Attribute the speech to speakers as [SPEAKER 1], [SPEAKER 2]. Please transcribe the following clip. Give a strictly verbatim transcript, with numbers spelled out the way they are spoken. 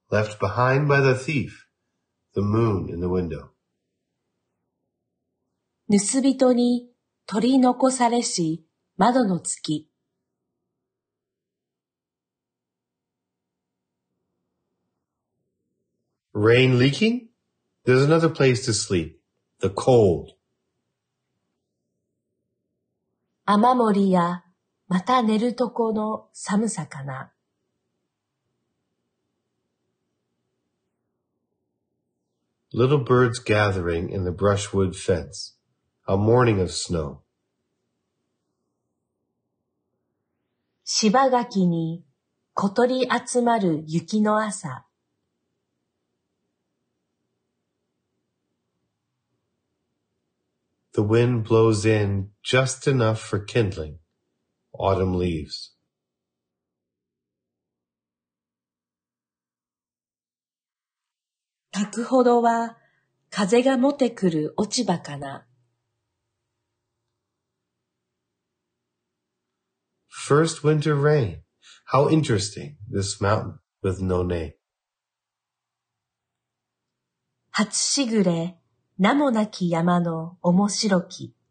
[SPEAKER 1] left behind by the thief, the moon in the window.
[SPEAKER 2] 盗人に取り残されし窓の月。
[SPEAKER 1] Rain leaking? There's another place to sleep. The cold.
[SPEAKER 2] 雨漏りやまた寝るとこの寒さかな。
[SPEAKER 1] Little birds gathering in the brushwood fence. A morning of snow.
[SPEAKER 2] 柴垣に小鳥集まる雪の朝。
[SPEAKER 1] The wind blows in just enough for kindling. Autumn leaves.
[SPEAKER 2] 咲くほどは風が持ってくる落ち葉かな。
[SPEAKER 1] First winter rain. How interesting, this mountain with no name.
[SPEAKER 2] 初しぐれ、名もなき山の面白き。